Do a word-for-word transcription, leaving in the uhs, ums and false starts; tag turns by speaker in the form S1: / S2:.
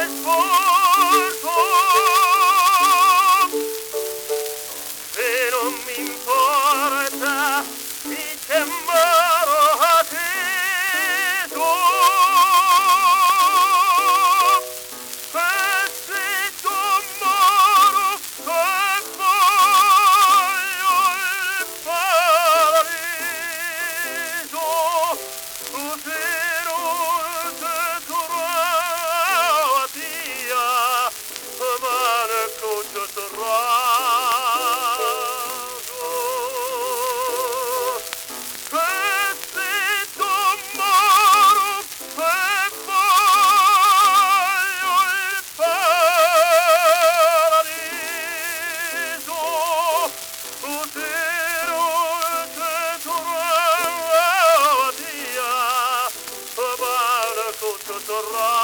S1: scorso e non mi importa mi sembro atteso pezzetto moro che voglio il paradiso tu sei non te trovatia ma ne coach torrato pezzetto moro che voglio il paradiso tu sei non te trovatia ma ne coach torrato